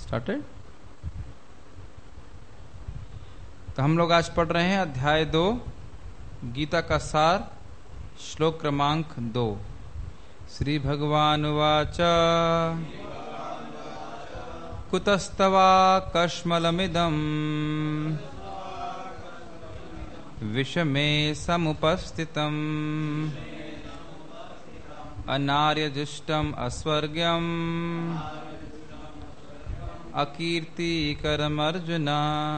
Started. तो हम लोग आज पढ़ रहे हैं अध्याय 2 गीता का सार, श्लोक क्रमांक 2। श्री भगवान उवाच कुतस्तवा कश्मलमिदं विषमे समुपस्थितम् अनार्यजुष्टम् अस्वर्ग्यम् अकीर्तिकरम् अर्जुन।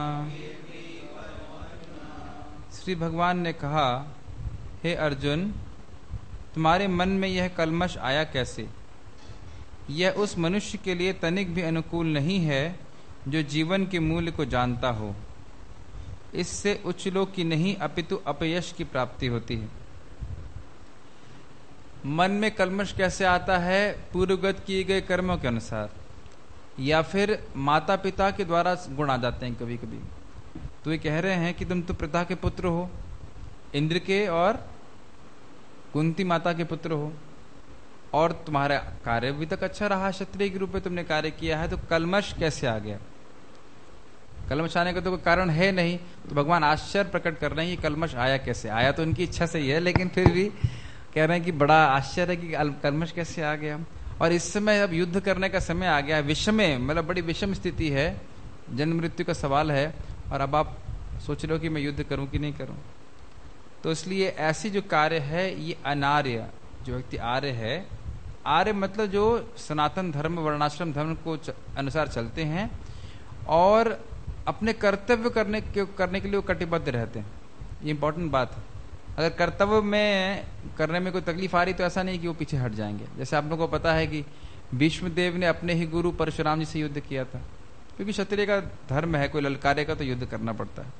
श्री भगवान ने कहा, हे अर्जुन, तुम्हारे मन में यह कल्मश आया कैसे? यह उस मनुष्य के लिए तनिक भी अनुकूल नहीं है जो जीवन के मूल्य को जानता हो। इससे उच्च लोक की नहीं अपितु अपयश की प्राप्ति होती है। मन में कल्मश कैसे आता है? पूर्वगत किए गए कर्मों के अनुसार, या फिर माता पिता के द्वारा गुण आ जाते हैं। कभी कभी तो ये कह रहे हैं कि तुम तो पिता के पुत्र हो, इंद्र के और कुंती माता के पुत्र हो, और तुम्हारा कार्य अभी तक अच्छा रहा, क्षत्रिय के रूप में तुमने कार्य किया है, तो कल्मश कैसे आ गया? कल्मश आने का तो कोई कारण है नहीं। तो भगवान आश्चर्य प्रकट कर रहे हैं, ये कल्मश आया कैसे? आया तो उनकी इच्छा से ही है, लेकिन फिर भी कह रहे हैं कि बड़ा आश्चर्य है कि कल्मश कैसे आ गया। और इस समय अब युद्ध करने का समय आ गया। विषम मतलब बड़ी विषम स्थिति है, जन्म मृत्यु का सवाल है, और अब आप सोच रहे हो कि मैं युद्ध करूं कि नहीं करूं। तो इसलिए ऐसी जो कार्य है, ये अनार्य, जो व्यक्ति आर्य है, आर्य मतलब जो सनातन धर्म वर्णाश्रम धर्म को अनुसार चलते हैं और अपने कर्तव्य करने के लिए वो कटिबद्ध रहते हैं। ये इंपॉर्टेंट बात है। अगर कर्तव्य में करने में कोई तकलीफ आ रही तो ऐसा नहीं कि वो पीछे हट जाएंगे। जैसे आप लोगों को पता है कि भीष्मदेव ने अपने ही गुरु परशुराम जी से युद्ध किया था, क्योंकि क्षत्रिय का धर्म है, कोई ललकारेगा तो युद्ध करना पड़ता है।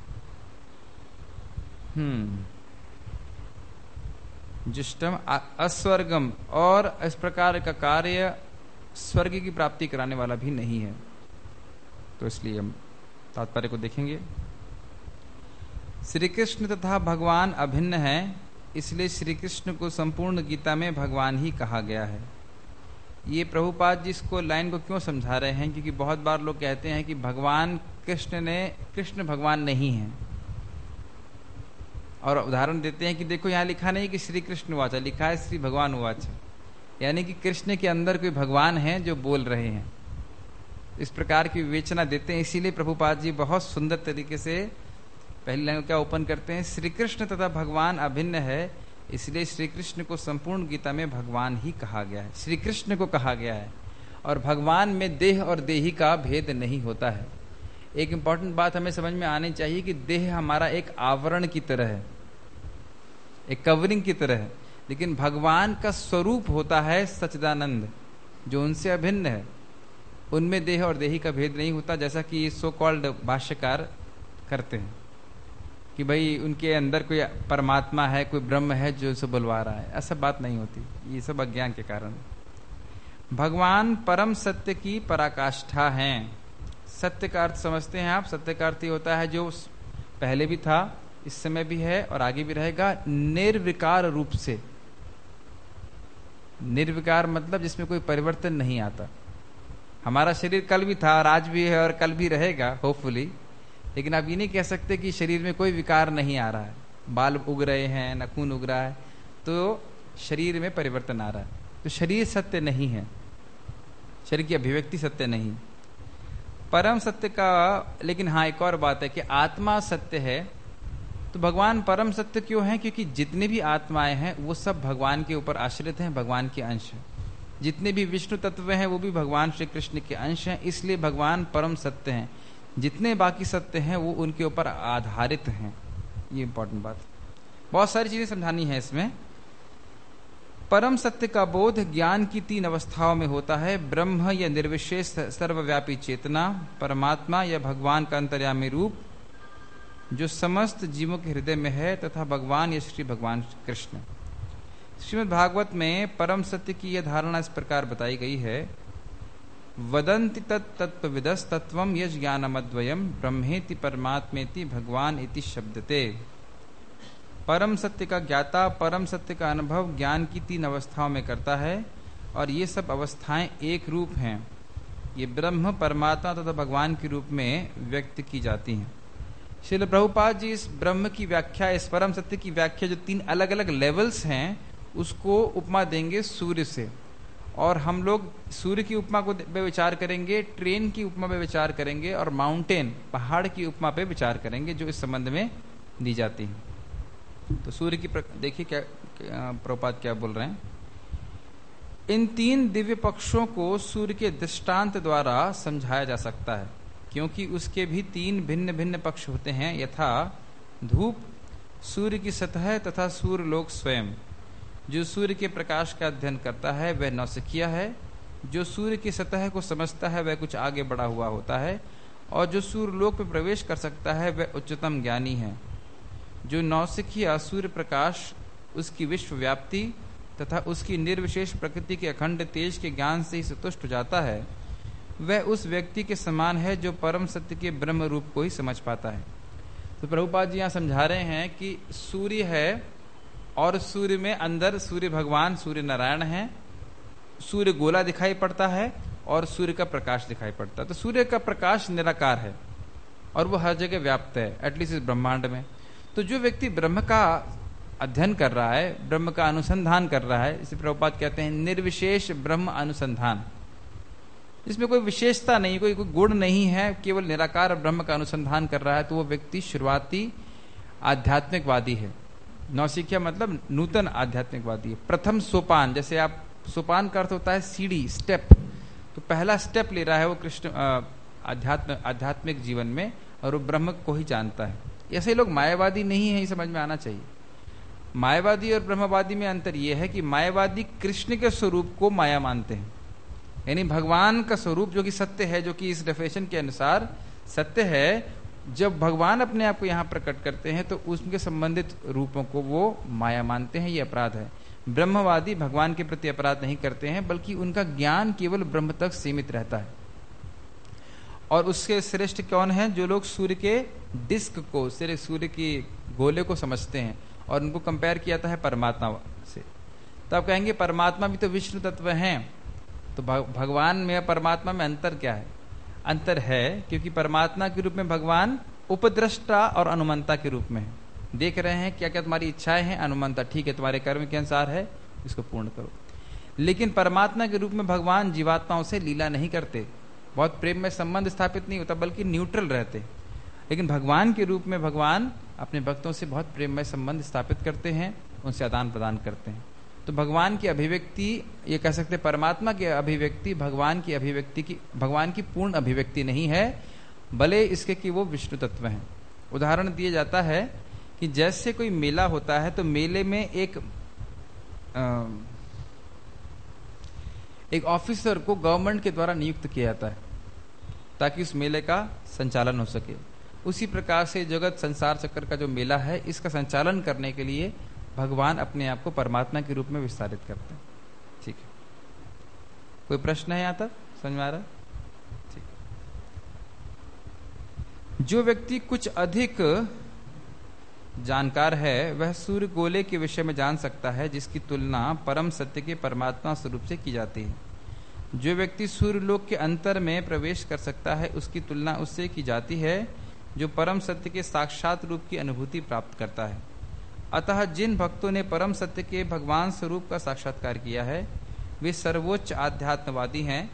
जुष्टम अस्वर्गम, और इस प्रकार का कार्य स्वर्ग की प्राप्ति कराने वाला भी नहीं है। तो इसलिए हम तात्पर्य को देखेंगे। श्री कृष्ण तथा भगवान अभिन्न है, इसलिए श्री कृष्ण को संपूर्ण गीता में भगवान ही कहा गया है। ये प्रभुपाद जी इसको लाइन को क्यों समझा रहे हैं? क्योंकि बहुत बार लोग कहते हैं कि भगवान कृष्ण भगवान नहीं है, और उदाहरण देते हैं कि देखो यहाँ लिखा नहीं कि श्री कृष्ण उवाच, लिखा है श्री भगवान उवाच, यानी कि कृष्ण के अंदर कोई भगवान है जो बोल रहे हैं। इस प्रकार की विवेचना देते हैं। इसीलिए प्रभुपाद जी बहुत सुंदर तरीके से पहली लाइन क्या ओपन करते हैं, श्री कृष्ण तथा भगवान अभिन्न है, इसलिए श्री कृष्ण को संपूर्ण गीता में भगवान ही कहा गया है, श्री कृष्ण को कहा गया है। और भगवान में देह और देही का भेद नहीं होता है। एक इंपॉर्टेंट बात हमें समझ में आनी चाहिए कि देह हमारा एक आवरण की तरह है, एक कवरिंग की तरह है, लेकिन भगवान का स्वरूप होता है सच्चिदानंद, जो उनसे अभिन्न है। उनमें देह और देही का भेद नहीं होता, जैसा कि सो कॉल्ड भाष्यकार करते हैं कि भाई उनके अंदर कोई परमात्मा है, कोई ब्रह्म है जो उसे बुलवा रहा है। ऐसा बात नहीं होती, ये सब अज्ञान के कारण। भगवान परम सत्य की पराकाष्ठा हैं। सत्य का अर्थ समझते हैं आप? सत्य का अर्थ ये होता है जो पहले भी था, इस समय भी है और आगे भी रहेगा, निर्विकार रूप से। निर्विकार मतलब जिसमें कोई परिवर्तन नहीं आता। हमारा शरीर कल भी था और आज भी है और कल भी रहेगा होपफुली, लेकिन आप ये नहीं कह सकते कि शरीर में कोई विकार नहीं आ रहा है। बाल उग रहे हैं, नाखून उग रहा है, तो शरीर में परिवर्तन आ रहा है। तो शरीर सत्य नहीं है, शरीर की अभिव्यक्ति सत्य नहीं, परम सत्य का। लेकिन हाँ, एक और बात है कि आत्मा सत्य है। तो भगवान परम सत्य क्यों है? क्योंकि जितने भी आत्माएं हैं वो सब भगवान के ऊपर आश्रित हैं, भगवान के अंश हैं। जितने भी विष्णु तत्व हैं वो भी भगवान श्री कृष्ण के अंश हैं, इसलिए भगवान परम सत्य हैं। जितने बाकी सत्य हैं वो उनके ऊपर आधारित हैं। ये इंपॉर्टेंट बात, बहुत सारी चीजें समझानी है इसमें। परम सत्य का बोध ज्ञान की 3 अवस्थाओं में होता है, ब्रह्म या निर्विशेष सर्वव्यापी चेतना, परमात्मा या भगवान का अंतर्यामी रूप जो समस्त जीवों के हृदय में है, तथा भगवान या श्री भगवान कृष्ण। श्रीमद् भागवत में परम सत्य की यह धारणा इस प्रकार बताई गई है, वदन्ति तत्त्वविदस् तत्त्वं यज् ज्ञानमद्वयम् ब्रह्मेति परमात्मेति भगवान इति शब्दते। परम सत्य का ज्ञाता परम सत्य का अनुभव ज्ञान की 3 अवस्थाओं में करता है, और ये सब अवस्थाएं एक रूप हैं। ये ब्रह्म, परमात्मा तथा भगवान के रूप में व्यक्त की जाती हैं। श्रील प्रभुपाद जी इस ब्रह्म की व्याख्या, इस परम सत्य की व्याख्या जो 3 अलग अलग लेवल्स हैं, उसको उपमा देंगे सूर्य से। और हम लोग सूर्य की उपमा को पे विचार करेंगे, ट्रेन की उपमा पे विचार करेंगे, और माउंटेन, पहाड़ की उपमा पे विचार करेंगे जो इस संबंध में दी जाती है। तो सूर्य की देखिए क्या प्रभुपाद क्या बोल रहे हैं। इन 3 दिव्य पक्षों को सूर्य के दृष्टांत द्वारा समझाया जा सकता है, क्योंकि उसके भी 3 भिन्न भिन्न पक्ष होते हैं, यथा धूप, सूर्य की सतह तथा सूर्यलोक स्वयं। जो सूर्य के प्रकाश का अध्ययन करता है वह नौसिखिया है, जो सूर्य की सतह को समझता है वह कुछ आगे बढ़ा हुआ होता है, और जो सूर्यलोक में प्रवेश कर सकता है वह उच्चतम ज्ञानी है। जो नौसिखिया सूर्य प्रकाश, उसकी विश्व व्याप्ति तथा उसकी निर्विशेष प्रकृति के अखंड तेज के ज्ञान से ही संतुष्ट हो जाता है, वह उस व्यक्ति के समान है जो परम सत्य के ब्रह्म रूप को ही समझ पाता है। तो प्रभुपाद जी यहाँ समझा रहे हैं कि सूर्य है, और सूर्य में अंदर सूर्य भगवान, सूर्य नारायण है, सूर्य गोला दिखाई पड़ता है और सूर्य का प्रकाश दिखाई पड़ता है। तो सूर्य का प्रकाश निराकार है और वो हर जगह व्याप्त है, एटलीस्ट इस ब्रह्मांड में। तो जो व्यक्ति ब्रह्म का अध्ययन कर रहा है, ब्रह्म का अनुसंधान कर रहा है, इसे प्रभुपाद कहते हैं निर्विशेष ब्रह्म अनुसंधान। इसमें कोई विशेषता नहीं, कोई गुण नहीं है, केवल निराकार ब्रह्म का अनुसंधान कर रहा है, तो वो व्यक्ति शुरुआती आध्यात्मिकवादी है। नौसिखिया मतलब नूतन आध्यात्मिकवादी है। प्रथम सोपान, जैसे आप, सोपान का अर्थ होता है सीढ़ी, स्टेप, तो पहला स्टेप ले रहा है वो कृष्ण आध्यात्मिक जीवन में, और वो ब्रह्म को ही जानता है। ऐसे लोग मायावादी नहीं है, ये समझ में आना चाहिए। मायावादी और ब्रह्मवादी में अंतर यह है कि मायावादी कृष्ण के स्वरूप को माया मानते हैं, यानी भगवान का स्वरूप जो कि सत्य है, जो कि इस डेफिनेशन के अनुसार सत्य है, जब भगवान अपने आप को यहाँ प्रकट करते हैं तो उसके संबंधित रूपों को वो माया मानते हैं, ये अपराध है। ब्रह्मवादी भगवान के प्रति अपराध नहीं करते हैं, बल्कि उनका ज्ञान केवल ब्रह्म तक सीमित रहता है। और उसके श्रेष्ठ कौन है? जो लोग सूर्य के डिस्क को, सूर्य की गोले को समझते हैं और उनको कंपेयर किया जाता है परमात्मा से। तो आप कहेंगे परमात्मा भी तो विष्णु तत्व हैं, तो भगवान में परमात्मा में अंतर क्या है? अंतर है क्योंकि परमात्मा के रूप में भगवान उपद्रष्टा और अनुमंता के रूप में है। देख रहे हैं क्या क्या तुम्हारी इच्छाएं हैं, अनुमंता, ठीक है तुम्हारे कर्म के अनुसार है, इसको पूर्ण करो। लेकिन परमात्मा के रूप में भगवान जीवात्माओं से लीला नहीं करते, बहुत प्रेम में संबंध स्थापित नहीं होता, बल्कि न्यूट्रल रहते। लेकिन भगवान के रूप में भगवान अपने भक्तों से बहुत प्रेम में संबंध स्थापित करते हैं, उनसे आदान प्रदान करते हैं। तो भगवान की अभिव्यक्ति, ये कह सकते परमात्मा की अभिव्यक्ति भगवान की पूर्ण अभिव्यक्ति नहीं है, भले इसके कि वो विष्णु तत्व हैं। उदाहरण दिया जाता है कि जैसे कोई मेला होता है तो मेले में एक ऑफिसर को गवर्नमेंट के द्वारा नियुक्त किया जाता है ताकि उस मेले का संचालन हो सके। उसी प्रकार से जगत संसार चक्र का जो मेला है, इसका संचालन करने के लिए भगवान अपने आप को परमात्मा के रूप में विस्तारित करते हैं। ठीक है, कोई प्रश्न है यहाँ तक समझ में आ रहा? ठीक। जो व्यक्ति कुछ अधिक जानकार है वह सूर्य गोले के विषय में जान सकता है, जिसकी तुलना परम सत्य के परमात्मा स्वरूप से की जाती है। जो व्यक्ति सूर्यलोक के अंतर में प्रवेश कर सकता है, उसकी तुलना उससे की जाती है जो परम सत्य के साक्षात रूप की अनुभूति प्राप्त करता है। अतः जिन भक्तों ने परम सत्य के भगवान स्वरूप का साक्षात्कार किया है वे सर्वोच्च आध्यात्मवादी हैं।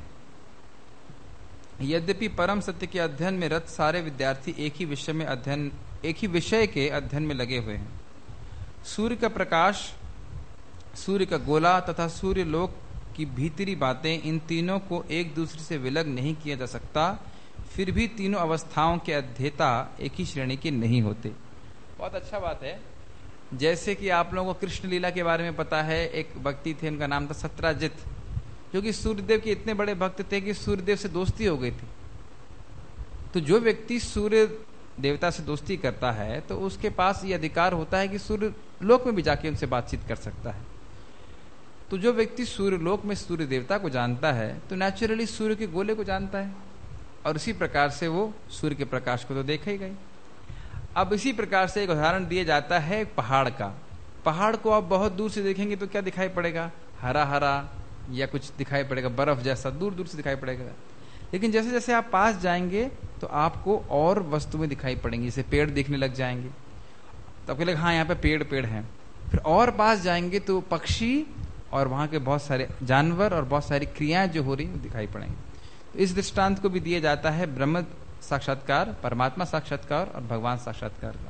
यद्यपि परम सत्य के अध्ययन में रत सारे विद्यार्थी एक ही विषय के अध्ययन में लगे हुए हैं। सूर्य का प्रकाश, सूर्य का गोला तथा सूर्य लोक की भीतरी बातें, इन तीनों को एक दूसरे से विलग नहीं किया जा सकता। फिर भी तीनों अवस्थाओं के अध्येता एक ही श्रेणी के नहीं होते। बहुत अच्छा बात है। जैसे कि आप लोगों को कृष्ण लीला के बारे में पता है, एक व्यक्ति थे, उनका नाम था सत्राजित, जो कि सूर्यदेव के इतने बड़े भक्त थे कि सूर्यदेव से दोस्ती हो गई थी। तो जो व्यक्ति सूर्य देवता से दोस्ती करता है तो उसके पास ये अधिकार होता है कि सूर्य लोक में भी जाके उनसे बातचीत कर सकता है। तो जो व्यक्ति सूर्य लोक में सूर्य देवता को जानता है तो नेचुरली सूर्य के गोले को जानता है, और इसी प्रकार से वो सूर्य के प्रकाश को तो देखेगा ही। अब इसी प्रकार से एक उदाहरण दिया जाता है पहाड़ का। पहाड़ को आप बहुत दूर से देखेंगे तो क्या दिखाई पड़ेगा? हरा हरा या कुछ दिखाई पड़ेगा, बर्फ जैसा दूर दूर से दिखाई पड़ेगा। लेकिन जैसे जैसे आप पास जाएंगे तो आपको और वस्तुएं दिखाई पड़ेंगी, जैसे पेड़ दिखने लग जाएंगे, तो आपको लगेगा हाँ यहाँ पे पेड़ पेड़ हैं। फिर और पास जाएंगे तो पक्षी और वहां के बहुत सारे जानवर और बहुत सारी क्रियाएं जो हो रही वो दिखाई पड़ेंगी। तो इस दृष्टांत को भी दिया जाता है ब्रह्म साक्षात्कार, परमात्मा साक्षात्कार और भगवान साक्षात्कार का।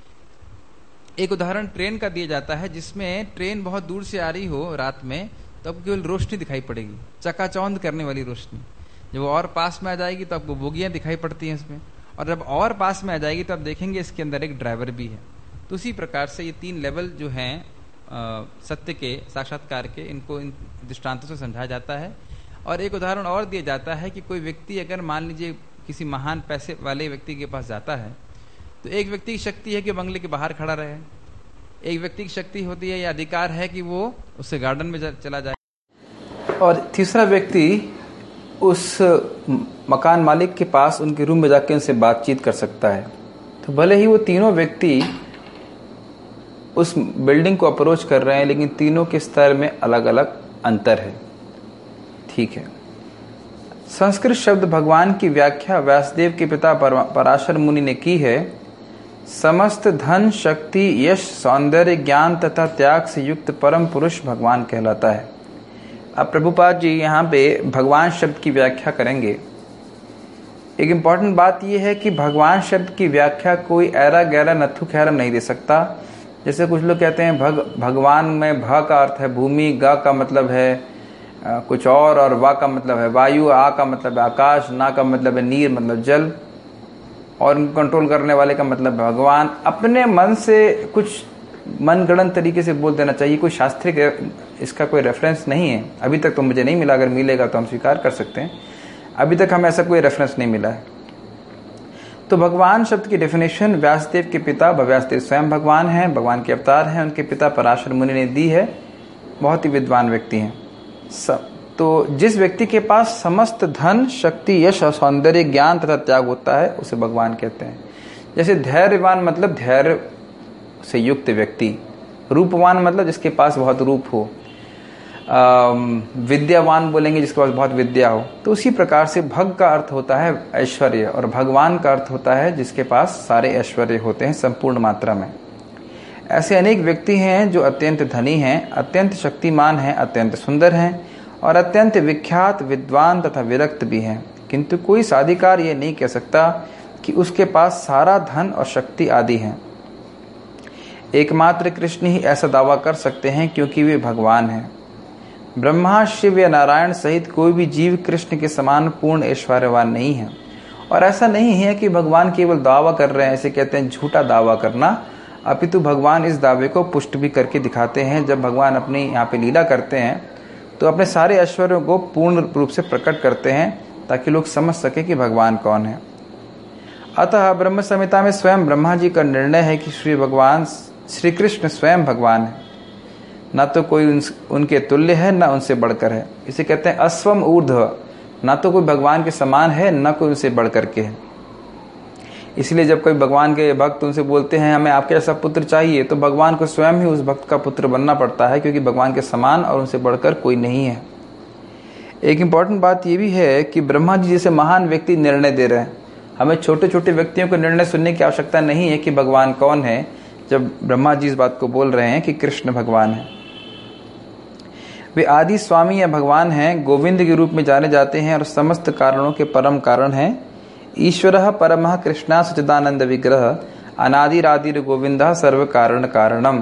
एक उदाहरण ट्रेन का दिया जाता है, जिसमें ट्रेन बहुत दूर से आ रही हो रात में तो आपको केवल रोशनी दिखाई पड़ेगी, चकाचौंध करने वाली रोशनी। जब वो और पास में आ जाएगी तो आपको बोगियां दिखाई पड़ती हैं इसमें, और जब और पास में आ जाएगी तो आप देखेंगे इसके अंदर एक ड्राइवर भी है। तो उसी प्रकार से ये 3 लेवल जो हैं सत्य के, साक्षात्कार के, इनको इन दृष्टांतों से समझाया जाता है। और एक उदाहरण और दिया जाता है कि कोई व्यक्ति अगर मान लीजिए किसी महान पैसे वाले व्यक्ति के पास जाता है, तो एक व्यक्ति की शक्ति है कि बंगले के बाहर खड़ा रहे, एक व्यक्ति की शक्ति होती है या अधिकार है कि वो उससे गार्डन में चला जाए, और तीसरा व्यक्ति उस मकान मालिक के पास उनके रूम में जाकर उनसे बातचीत कर सकता है। तो भले ही वो तीनों व्यक्ति उस बिल्डिंग को अप्रोच कर रहे हैं, लेकिन तीनों के स्तर में अलग अलग अंतर है। ठीक है। संस्कृत शब्द भगवान की व्याख्या व्यासदेव के पिता पराशर मुनि ने की है। समस्त धन, शक्ति, यश, सौंदर्य, ज्ञान तथा त्याग से युक्त परम पुरुष भगवान कहलाता है। अब प्रभुपाद जी यहाँ पे भगवान शब्द की व्याख्या करेंगे। एक इम्पॉर्टेंट बात यह है कि भगवान शब्द की व्याख्या कोई ऐरा गहरा नथु खैरम नहीं दे सकता। जैसे कुछ लोग कहते हैं भगवान में भ का अर्थ है भूमि, ग का मतलब है कुछ और वा का मतलब है वायु, आ का मतलब है आकाश, ना का मतलब है नीर मतलब जल, और इनको कंट्रोल करने वाले का मतलब भगवान। अपने मन से कुछ मनगढ़ंत तरीके से बोल देना चाहिए। कोई शास्त्रीय इसका कोई रेफरेंस नहीं है, अभी तक तो मुझे नहीं मिला। अगर मिलेगा तो हम स्वीकार कर सकते हैं, अभी तक हमें ऐसा कोई रेफरेंस नहीं मिला है। तो भगवान शब्द की डेफिनेशन व्यासदेव के पिता, व्यासदेव स्वयं भगवान हैं, भगवान के अवतार हैं, उनके पिता पराशर मुनि ने दी है। बहुत ही विद्वान व्यक्ति हैं। तो जिस व्यक्ति के पास समस्त धन, शक्ति, यश, सौंदर्य, ज्ञान तथा त्याग होता है उसे भगवान कहते हैं। जैसे धैर्यवान मतलब धैर्य से युक्त व्यक्ति, रूपवान मतलब जिसके पास बहुत रूप हो, विद्यावान बोलेंगे जिसके पास बहुत विद्या हो। तो उसी प्रकार से भग का अर्थ होता है ऐश्वर्य, और भगवान का अर्थ होता है जिसके पास सारे ऐश्वर्य होते हैं संपूर्ण मात्रा में। ऐसे अनेक व्यक्ति हैं जो अत्यंत धनी हैं, अत्यंत शक्तिमान हैं, अत्यंत सुंदर हैं और अत्यंत विख्यात, विद्वान तथा विरक्त भी हैं, किंतु कोई साधिकार ये नहीं कह सकता कि उसके पास सारा धन और शक्ति आदि हैं। एकमात्र कृष्ण ही ऐसा दावा कर सकते हैं क्योंकि वे भगवान हैं। ब्रह्मा, शिव या नारायण सहित कोई भी जीव कृष्ण के समान पूर्ण ऐश्वर्यवान नहीं है। और ऐसा नहीं है कि भगवान केवल दावा कर रहे हैं, ऐसे कहते हैं झूठा दावा करना, अपितु भगवान इस दावे को पुष्ट भी करके दिखाते हैं। जब भगवान अपनी यहाँ पे लीला करते हैं तो अपने सारे ऐश्वर्यों को पूर्ण रूप से प्रकट करते हैं ताकि लोग समझ सके कि भगवान कौन है। अतः ब्रह्म संहिता में स्वयं ब्रह्मा जी का निर्णय है कि श्री कृष्ण स्वयं भगवान है, ना तो कोई उनके तुल्य है ना उनसे बढ़कर है। इसे कहते हैं अस्वम ऊर्ध्व, ना तो कोई भगवान के समान है ना कोई उनसे बढ़कर के है। इसलिए जब कोई भगवान के भक्त उनसे बोलते हैं हमें आपके जैसा पुत्र चाहिए, तो भगवान को स्वयं ही उस भक्त का पुत्र बनना पड़ता है, क्योंकि भगवान के समान और उनसे बढ़कर कोई नहीं है। एक इम्पॉर्टेंट बात यह भी है कि ब्रह्मा जी जैसे महान व्यक्ति निर्णय दे रहे हैं, हमें छोटे छोटे व्यक्तियों का निर्णय सुनने की आवश्यकता नहीं है कि भगवान कौन है, जब ब्रह्मा जी इस बात को बोल रहे हैं कि कृष्ण भगवान है। वे आदि स्वामी या भगवान हैं, गोविंद के रूप में जाने जाते हैं और समस्त कारणों के परम कारण हैं। ईश्वरः परमः कृष्णः सच्चिदानंद विग्रह अनादिरादिर गोविंदः सर्व कारण कारणम।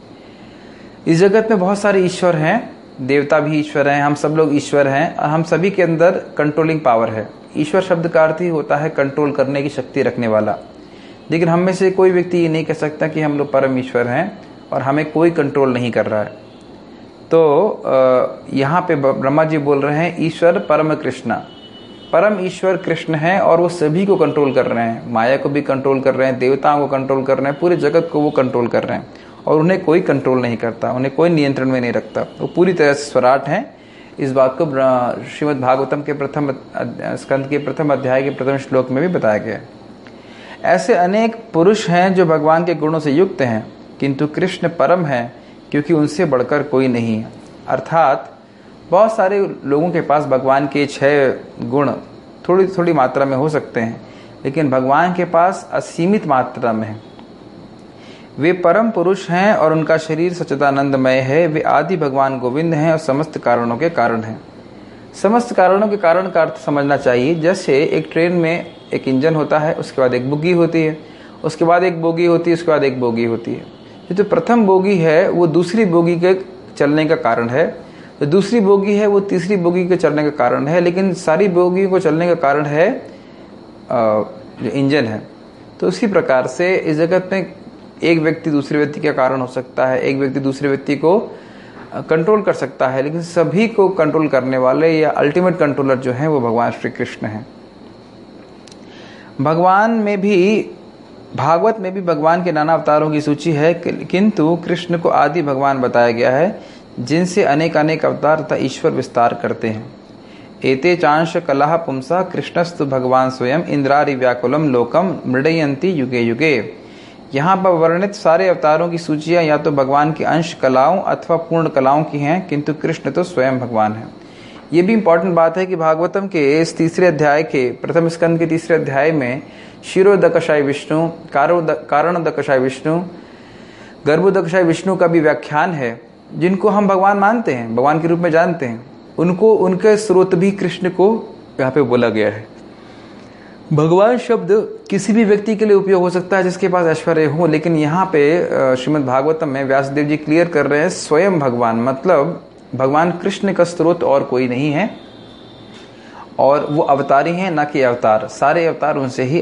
इस जगत में बहुत सारे ईश्वर हैं, देवता भी ईश्वर हैं, हम सब लोग ईश्वर हैं और हम सभी के अंदर कंट्रोलिंग पावर है। ईश्वर शब्द का अर्थ ही होता है कंट्रोल करने की शक्ति रखने वाला। लेकिन हम में से कोई व्यक्ति ये नहीं कह सकता कि हम लोग परम ईश्वर हैं और हमें कोई कंट्रोल नहीं कर रहा है। तो यहाँ पे ब्रह्मा जी बोल रहे हैं ईश्वर परम कृष्ण, परम ईश्वर कृष्ण है और वो सभी को कंट्रोल कर रहे हैं, माया को भी कंट्रोल कर रहे हैं, देवताओं को कंट्रोल कर रहे हैं, पूरे जगत को वो कंट्रोल कर रहे हैं और उन्हें कोई कंट्रोल नहीं करता, उन्हें कोई नियंत्रण में नहीं रखता। वो पूरी तरह से स्वराट हैं। इस बात को श्रीमद् भागवतम के प्रथम स्कंद के प्रथम अध्याय के प्रथम श्लोक में भी बताया गया। ऐसे अनेक पुरुष हैं जो भगवान के गुणों से युक्त हैं, किंतु कृष्ण परम है क्योंकि उनसे बढ़कर कोई नहीं है। अर्थात बहुत सारे लोगों के पास भगवान के 6 गुण थोड़ी थोड़ी मात्रा में हो सकते हैं, लेकिन भगवान के पास असीमित मात्रा में है। वे परम पुरुष हैं और उनका शरीर सच्चिदानंदमय है। वे आदि भगवान गोविंद हैं और समस्त कारणों के कारण हैं। समस्त कारणों के कारण का अर्थ समझना चाहिए। जैसे एक ट्रेन में एक इंजन होता है, उसके बाद एक बोगी होती है, उसके बाद एक बोगी होती है, उसके बाद एक बोगी होती है। जो प्रथम बोगी है वो दूसरी बोगी के चलने का कारण है, जो दूसरी बोगी है वो तीसरी बोगी के चलने का कारण है, लेकिन सारी बोगी को चलने का कारण है जो इंजन है। तो उसी प्रकार से इस जगत में एक व्यक्ति दूसरे व्यक्ति का कारण हो सकता है, एक व्यक्ति दूसरे व्यक्ति को कंट्रोल कर सकता है, लेकिन सभी को कंट्रोल करने वाले या अल्टीमेट कंट्रोलर जो है वो भगवान श्री कृष्ण हैं। भगवान में भी, भागवत में भी भगवान के नाना अवतारों की सूची है, किंतु कृष्ण को आदि भगवान बताया गया है, जिनसे अनेक अनेक अवतार तथा ईश्वर विस्तार करते हैं। एते चांश कलह पुंसा कृष्णस्तु भगवान स्वयं इंद्रारि व्याकुलम लोकम मृडयंती युगे युगे। यहाँ पर वर्णित सारे अवतारों की सूचियां या तो भगवान की अंश कलाओं अथवा पूर्ण कलाओं की हैं, किंतु कृष्ण तो स्वयं भगवान है। ये भी इंपॉर्टेंट बात है कि भागवतम के इस तीसरे अध्याय के प्रथम स्कंद के तीसरे अध्याय में शिरोदकशाय विष्णु, कारणोदकशाय विष्णु, गर्भोदकशाय विष्णु का भी व्याख्यान है, जिनको हम भगवान मानते हैं, भगवान के रूप में जानते हैं, उनको उनके स्रोत भी कृष्ण को यहाँ पे बोला गया है। भगवान शब्द किसी भी व्यक्ति के लिए उपयोग हो सकता है जिसके पास ऐश्वर्य हो, लेकिन यहाँ पे श्रीमद् भागवतम में व्यासदेव जी क्लियर कर रहे हैं स्वयं भगवान, मतलब भगवान कृष्ण का स्रोत और कोई नहीं है, और वो अवतारी हैं, ना कि अवतार। सारे अवतार उनसे ही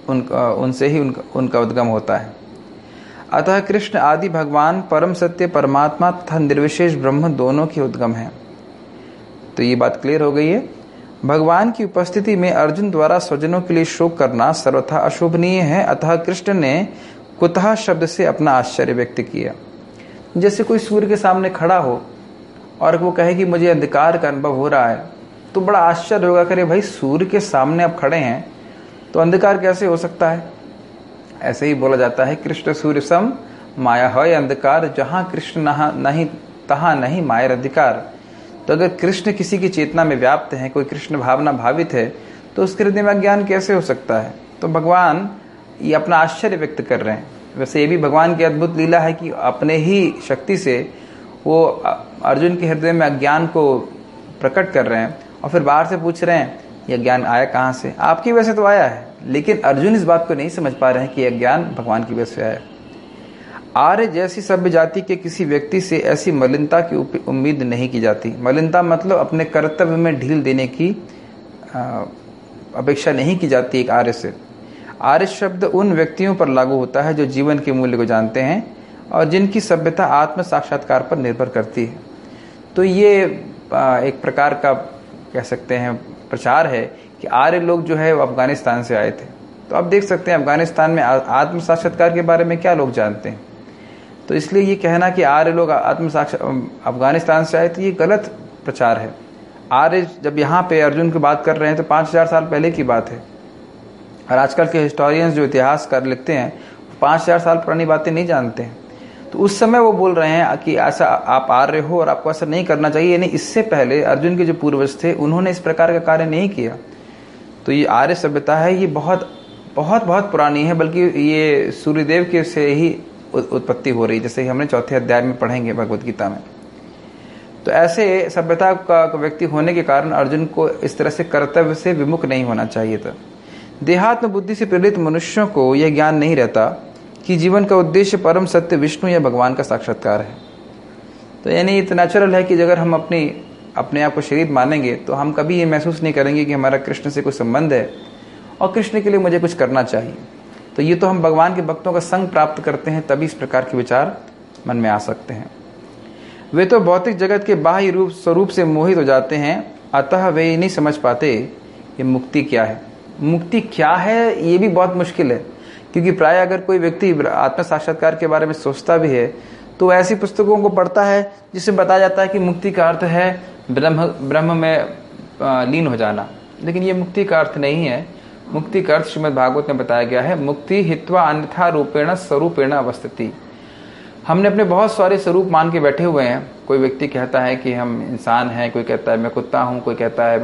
उनका उद्गम होता है। अतः कृष्ण आदि भगवान परम सत्य परमात्मा तथा निर्विशेष ब्रह्म दोनों के उद्गम है। तो ये बात क्लियर हो गई है। भगवान की उपस्थिति में अर्जुन द्वारा स्वजनों के लिए शोक करना सर्वथा अशोभनीय है। अतः कृष्ण ने कुतः शब्द से अपना आश्चर्य व्यक्त किया। जैसे कोई सूर्य के सामने खड़ा हो और वो कहे कि मुझे अंधकार का अनुभव हो रहा है, तो बड़ा आश्चर्य होगा, करे भाई सूर्य के सामने आप खड़े हैं तो अंधकार कैसे हो सकता है। ऐसे ही बोला जाता है कृष्ण सूर्य सम माया है अंधकार, जहां कृष्ण नहीं तहां नहीं मायर अधिकार। तो अगर कृष्ण किसी की चेतना में व्याप्त है, कोई कृष्ण भावना भावित है, तो उसके हृदय में अज्ञान कैसे हो सकता है। तो भगवान ये अपना आश्चर्य व्यक्त कर रहे हैं। वैसे ये भी भगवान की अद्भुत लीला है कि अपने ही शक्ति से वो अर्जुन के हृदय में अज्ञान को प्रकट कर रहे हैं और फिर बाहर से पूछ रहे हैं ये ज्ञान आया कहाँ से। आपकी वजह से तो आया है, लेकिन अर्जुन इस बात को नहीं समझ पा रहे हैं कि यह ज्ञान भगवान की वजह से आया। आर्य जैसी सभ्य जाति के किसी व्यक्ति से ऐसी मलिनता की उम्मीद नहीं की जाती। मलिनता मतलब अपने कर्तव्य में ढील देने की अपेक्षा नहीं की जाती एक आर्य से। आर्य शब्द उन व्यक्तियों पर लागू होता है जो जीवन के मूल्य को जानते हैं और जिनकी सभ्यता आत्म साक्षात्कार पर निर्भर करती है। तो ये एक प्रकार का कह सकते हैं प्रचार है कि आर्य लोग जो है वो अफगानिस्तान से आए थे। तो आप देख सकते हैं अफगानिस्तान में आत्म साक्षात्कार के बारे में क्या लोग जानते हैं। तो इसलिए ये कहना कि आर्य लोग अफगानिस्तान से आए थे, ये गलत प्रचार है। आर्य जब यहाँ पे अर्जुन की बात कर रहे हैं तो 5000 साल पहले की बात है, और आजकल के हिस्टोरियंस जो इतिहासकार लिखते हैं 5000 साल पुरानी बातें नहीं जानते हैं। तो उस समय वो बोल रहे हैं कि ऐसा आप आर्य हो और आपको ऐसा नहीं करना चाहिए, यानी इससे पहले अर्जुन के जो पूर्वज थे उन्होंने इस प्रकार का कार्य नहीं किया। तो ये आर्य सभ्यता है, ये बहुत बहुत बहुत पुरानी है, बल्कि ये सूर्यदेव के से ही उत्पत्ति हो रही, जैसे हमने चौथे अध्याय में पढ़ेंगे भगवत गीता में। तो ऐसे सभ्यता का व्यक्ति होने के कारण अर्जुन को इस तरह से कर्तव्य से विमुख नहीं होना चाहिए था। देहात्म बुद्धि से प्रेरित मनुष्यों को यह ज्ञान नहीं रहता कि जीवन का उद्देश्य परम सत्य विष्णु या भगवान का साक्षात्कार है। तो यानी ये तो नेचुरल है कि अगर हम अपने आप को शरीर मानेंगे तो हम कभी ये महसूस नहीं करेंगे कि हमारा कृष्ण से कोई संबंध है और कृष्ण के लिए मुझे कुछ करना चाहिए। तो ये तो हम भगवान के भक्तों का संग प्राप्त करते हैं, तभी इस प्रकार के विचार मन में आ सकते हैं। वे तो भौतिक जगत के बाह्य रूप स्वरूप से मोहित हो जाते हैं, अतः वे ये नहीं समझ पाते कि मुक्ति क्या है। मुक्ति क्या है ये भी बहुत मुश्किल है, क्योंकि प्राय अगर कोई व्यक्ति आत्म साक्षात्कार के बारे में सोचता भी है तो ऐसी पुस्तकों को पढ़ता है जिसमें बताया जाता है कि मुक्ति का अर्थ है ब्रह्म में लीन हो जाना, लेकिन ये मुक्ति का अर्थ नहीं है। मुक्ति का अर्थ श्रीमद् भागवत में बताया गया है, मुक्ति हित्वा अन्यथा रूपेण स्वरूपेण अवस्थिति। हमने अपने बहुत सारे स्वरूप मान के बैठे हुए हैं। कोई व्यक्ति कहता है कि हम इंसान हैं, कोई कहता है मैं कुत्ता हूँ, कोई कहता है मैं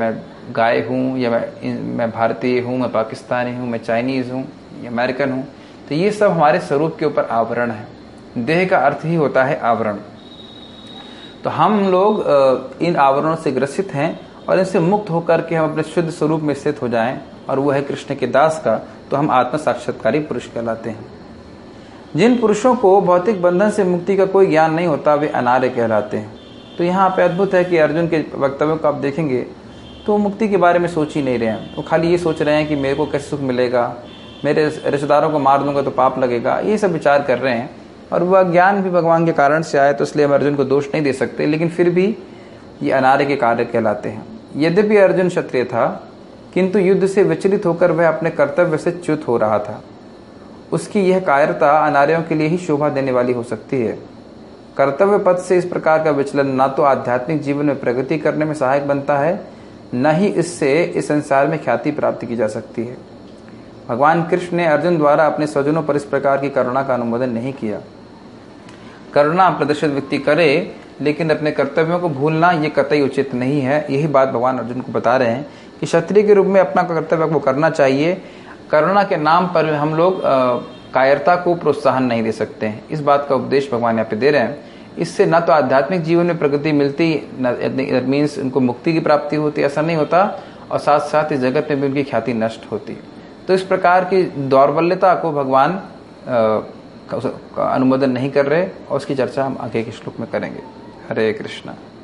गाय हूँ या मैं भारतीय हूँ, मैं पाकिस्तानी हूँ, मैं चाइनीज हूँ या अमेरिकन हूँ, तो ये सब हमारे स्वरूप के ऊपर आवरण है। देह का अर्थ ही होता है आवरण। तो हम लोग इन आवरणों से ग्रसित हैं और इनसे मुक्त होकर के हम अपने शुद्ध स्वरूप में स्थित हो जाएं, और वो है कृष्ण के दास का, तो हम आत्म साक्षात्कारी पुरुष कहलाते हैं। जिन पुरुषों को भौतिक बंधन से मुक्ति का कोई ज्ञान नहीं होता, वे अनार्य कहलाते हैं। तो यहाँ पे अद्भुत है कि अर्जुन के वक्तव्यों को आप देखेंगे तो मुक्ति के बारे में सोच ही नहीं रहे हैं। वो खाली ये सोच रहे हैं कि मेरे को कैसे सुख मिलेगा, मेरे रिश्तेदारों को मार दूंगा तो पाप लगेगा, ये सब विचार कर रहे हैं। और वह ज्ञान भी भगवान के कारण से आए, तो इसलिए हम अर्जुन को दोष नहीं दे सकते, लेकिन फिर भी ये अनार्य के कार्य कहलाते हैं। यद्यपि अर्जुन क्षत्रिय था, किंतु युद्ध से विचलित होकर वह अपने कर्तव्य से च्युत हो रहा था। उसकी यह कायरता अनार्यों के लिए ही शोभा देने वाली हो सकती है। कर्तव्य पथ से इस प्रकार का विचलन न तो आध्यात्मिक जीवन में प्रगति करने में सहायक बनता है, न ही इससे इस संसार में ख्याति प्राप्त की जा सकती है। भगवान कृष्ण ने अर्जुन द्वारा अपने स्वजनों पर इस प्रकार की करुणा का अनुमोदन नहीं किया। करुणा प्रदर्शित व्यक्ति करे, लेकिन अपने कर्तव्यों को भूलना ये कतई उचित नहीं है। यही बात भगवान अर्जुन को बता रहे हैं कि क्षत्रिय के रूप में अपना कर्तव्य को करना चाहिए। करुणा के नाम पर हम लोग कायरता को प्रोत्साहन नहीं दे सकते हैं। इस बात का उपदेश भगवान यहाँ पे दे रहे हैं। इससे न तो आध्यात्मिक जीवन में प्रगति मिलती, मीन्स उनको मुक्ति की प्राप्ति होती, ऐसा नहीं होता, और साथ साथ इस जगत में भी उनकी ख्याति नष्ट होती। तो इस प्रकार की दौर्बल्यता को भगवान अनुमोदन नहीं कर रहे, और उसकी चर्चा हम आगे के श्लोक में करेंगे। हरे कृष्णा।